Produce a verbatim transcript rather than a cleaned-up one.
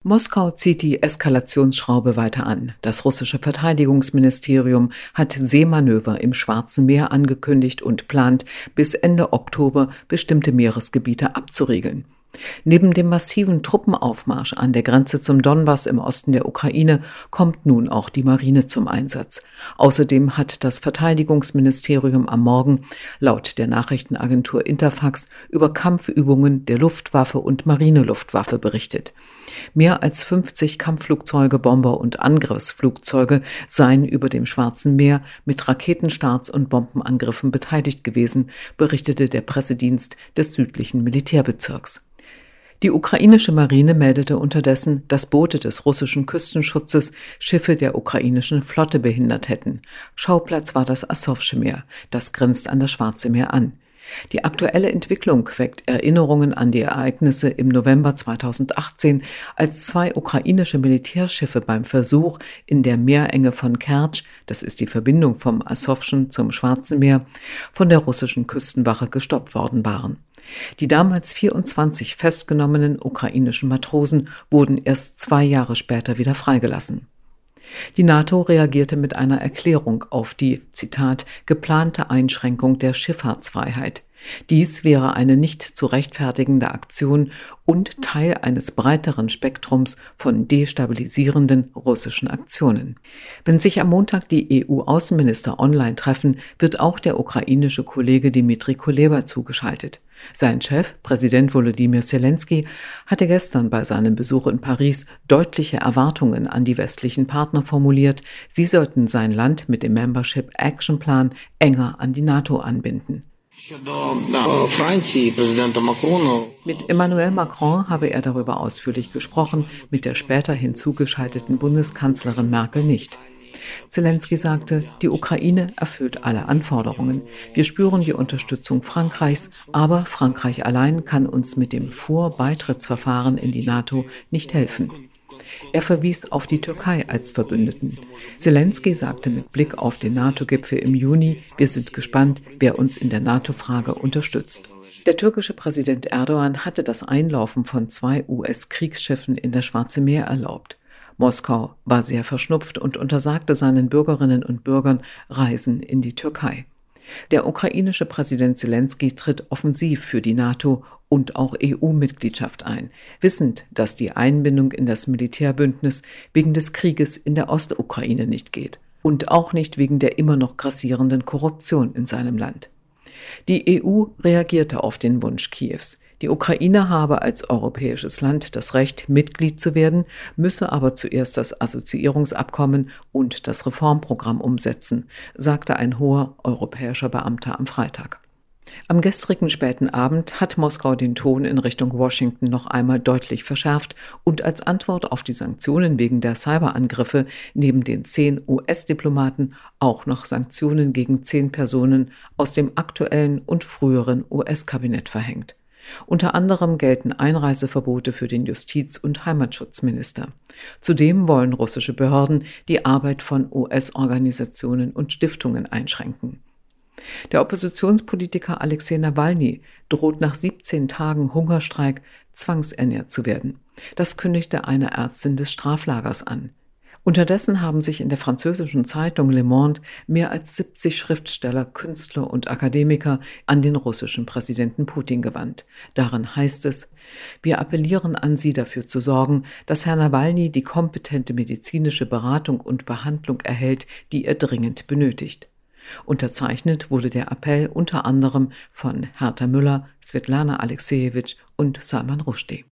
Moskau zieht die Eskalationsschraube weiter an. Das russische Verteidigungsministerium hat Seemanöver im Schwarzen Meer angekündigt und plant, bis Ende Oktober bestimmte Meeresgebiete abzuriegeln. Neben dem massiven Truppenaufmarsch an der Grenze zum Donbass im Osten der Ukraine kommt nun auch die Marine zum Einsatz. Außerdem hat das Verteidigungsministerium am Morgen laut der Nachrichtenagentur Interfax über Kampfübungen der Luftwaffe und Marineluftwaffe berichtet. Mehr als fünfzig Kampfflugzeuge, Bomber und Angriffsflugzeuge seien über dem Schwarzen Meer mit Raketenstarts und Bombenangriffen beteiligt gewesen, berichtete der Pressedienst des südlichen Militärbezirks. Die ukrainische Marine meldete unterdessen, dass Boote des russischen Küstenschutzes Schiffe der ukrainischen Flotte behindert hätten. Schauplatz war das Asowsche Meer, das grenzt an das Schwarze Meer an. Die aktuelle Entwicklung weckt Erinnerungen an die Ereignisse im November zweitausendachtzehn, als zwei ukrainische Militärschiffe beim Versuch, in der Meerenge von Kertsch, das ist die Verbindung vom Asowschen zum Schwarzen Meer, von der russischen Küstenwache gestoppt worden waren. Die damals vierundzwanzig festgenommenen ukrainischen Matrosen wurden erst zwei Jahre später wieder freigelassen. Die NATO reagierte mit einer Erklärung auf die, Zitat, geplante Einschränkung der Schifffahrtsfreiheit. Dies wäre eine nicht zu rechtfertigende Aktion und Teil eines breiteren Spektrums von destabilisierenden russischen Aktionen. Wenn sich am Montag die E U-Außenminister online treffen, wird auch der ukrainische Kollege Dmytro Kuleba zugeschaltet. Sein Chef, Präsident Volodymyr Zelensky, hatte gestern bei seinem Besuch in Paris deutliche Erwartungen an die westlichen Partner formuliert. Sie sollten sein Land mit dem Membership Action Plan enger an die NATO anbinden. Mit Emmanuel Macron habe er darüber ausführlich gesprochen, mit der später hinzugeschalteten Bundeskanzlerin Merkel nicht. Zelensky sagte, die Ukraine erfüllt alle Anforderungen. Wir spüren die Unterstützung Frankreichs, aber Frankreich allein kann uns mit dem Vorbeitrittsverfahren in die NATO nicht helfen. Er verwies auf die Türkei als Verbündeten. Zelensky sagte mit Blick auf den NATO-Gipfel im Juni, wir sind gespannt, wer uns in der NATO-Frage unterstützt. Der türkische Präsident Erdogan hatte das Einlaufen von zwei U S-Kriegsschiffen in das Schwarze Meer erlaubt. Moskau war sehr verschnupft und untersagte seinen Bürgerinnen und Bürgern Reisen in die Türkei. Der ukrainische Präsident Zelensky tritt offensiv für die NATO und auch E U-Mitgliedschaft ein, wissend, dass die Einbindung in das Militärbündnis wegen des Krieges in der Ostukraine nicht geht und auch nicht wegen der immer noch grassierenden Korruption in seinem Land. Die E U reagierte auf den Wunsch Kiews. Die Ukraine habe als europäisches Land das Recht, Mitglied zu werden, müsse aber zuerst das Assoziierungsabkommen und das Reformprogramm umsetzen, sagte ein hoher europäischer Beamter am Freitag. Am gestrigen späten Abend hat Moskau den Ton in Richtung Washington noch einmal deutlich verschärft und als Antwort auf die Sanktionen wegen der Cyberangriffe neben den zehn U S-Diplomaten auch noch Sanktionen gegen zehn Personen aus dem aktuellen und früheren U S-Kabinett verhängt. Unter anderem gelten Einreiseverbote für den Justiz- und Heimatschutzminister. Zudem wollen russische Behörden die Arbeit von U S-Organisationen und Stiftungen einschränken. Der Oppositionspolitiker Alexei Nawalny droht nach siebzehn Tagen Hungerstreik zwangsernährt zu werden. Das kündigte eine Ärztin des Straflagers an. Unterdessen haben sich in der französischen Zeitung Le Monde mehr als siebzig Schriftsteller, Künstler und Akademiker an den russischen Präsidenten Putin gewandt. Darin heißt es: Wir appellieren an Sie, dafür zu sorgen, dass Herr Nawalny die kompetente medizinische Beratung und Behandlung erhält, die er dringend benötigt. Unterzeichnet wurde der Appell unter anderem von Hertha Müller, Svetlana Alexejewitsch und Salman Rushdie.